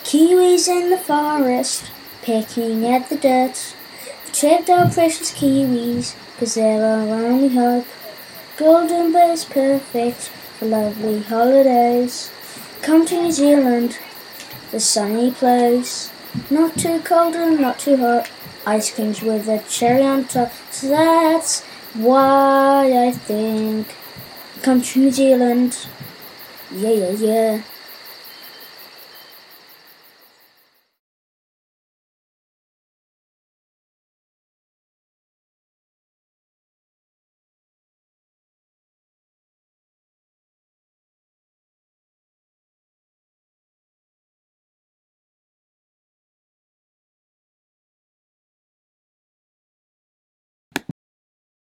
Kiwis in the forest, picking at the dirt. We tripped our precious kiwis, 'cause they're our only hope. Golden Bay is perfect for lovely holidays. Come to New Zealand, the sunny place. Not too cold and not too hot. Ice creams with a cherry on top. So that's why I think come to New Zealand. Yeah, yeah, yeah.